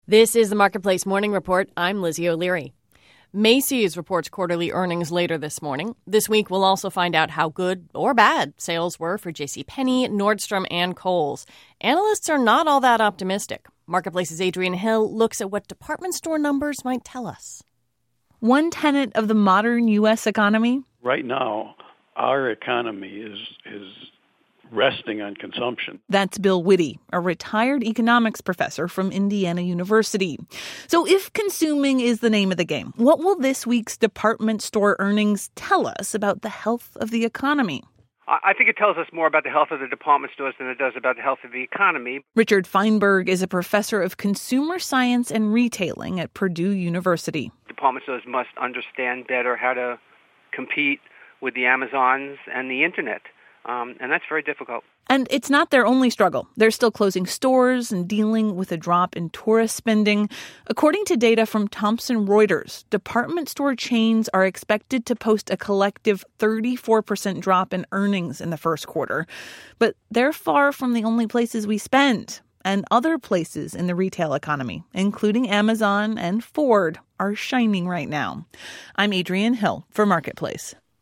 This is the Marketplace Morning Report. I'm Lizzie O'Leary. Macy's reports quarterly earnings later this morning. This week, we'll also find out how good or bad sales were for JCPenney, Nordstrom, and Kohl's. Analysts are not all that optimistic. Marketplace's Adrian Hill looks at what department store numbers might tell us. One tenet of the modern U.S. economy? Right now, our economy is resting on consumption. That's Bill Whitty, a retired economics professor from Indiana University. So if consuming is the name of the game, what will this week's department store earnings tell us about the health of the economy? I think it tells us more about the health of the department stores than it does about the health of the economy. Richard Feinberg is a professor of consumer science and retailing at Purdue University. Department stores must understand better how to compete with the Amazons and the Internet. And that's very difficult. And it's not their only struggle. They're still closing stores and dealing with a drop in tourist spending. According to data from Thomson Reuters, department store chains are expected to post a collective 34% drop in earnings in the first quarter. But they're far from the only places we spend. And other places in the retail economy, including Amazon and Ford, are shining right now. I'm Adrian Hill for Marketplace.